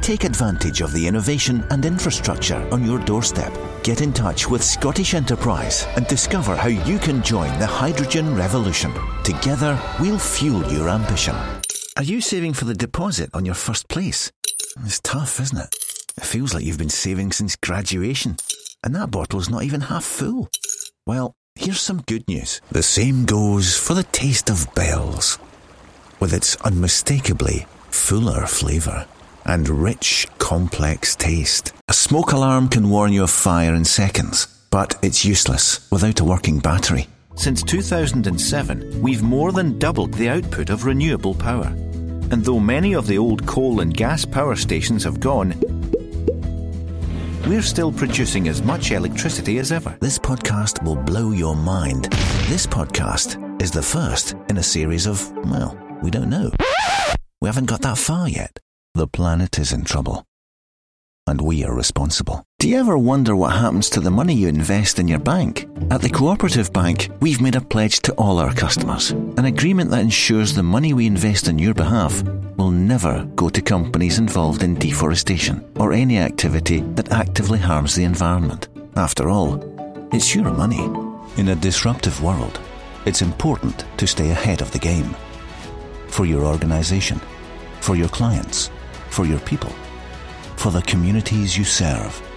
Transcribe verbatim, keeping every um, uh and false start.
Take advantage of the innovation and infrastructure on your doorstep. Get in touch with Scottish Enterprise and discover how you can join the hydrogen revolution. Together, we'll fuel your ambition. Are you saving for the deposit on your first place? It's tough, isn't it? It feels like you've been saving since graduation, and that bottle's not even half full. Well, here's some good news. The same goes for the taste of Bell's. With its unmistakably fuller flavour and rich, complex taste. A smoke alarm can warn you of fire in seconds, but it's useless without a working battery. Since two thousand seven, we've more than doubled the output of renewable power. And though many of the old coal and gas power stations have gone, we're still producing as much electricity as ever. This podcast will blow your mind. This podcast is the first in a series of, well, we don't know. We haven't got that far yet. The planet is in trouble. And we are responsible. Do you ever wonder what happens to the money you invest in your bank? At the Cooperative Bank, we've made a pledge to all our customers. An agreement that ensures the money we invest on your behalf will never go to companies involved in deforestation or any activity that actively harms the environment. After all, it's your money. In a disruptive world, it's important to stay ahead of the game. For your organisation, for your clients, for your people, for the communities you serve.